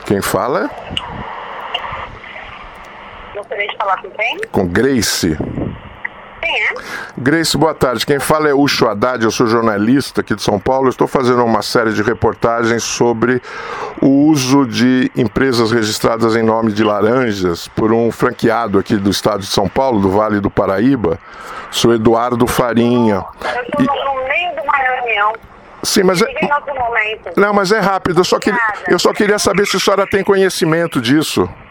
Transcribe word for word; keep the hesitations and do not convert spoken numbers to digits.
Quem fala? Gostaria de falar com quem? Com Grace. Quem é? Grace, boa tarde. Quem fala é Ucho Haddad, eu sou jornalista aqui de São Paulo. Eu estou fazendo uma série de reportagens sobre o uso de empresas registradas em nome de laranjas por um franqueado aqui do estado de São Paulo, do Vale do Paraíba, sou Eduardo Farinha. Eu estou e... no meio de uma reunião. Sim, mas é... Não, mas é rápido. Eu só, queria... eu só queria saber se a senhora tem conhecimento disso.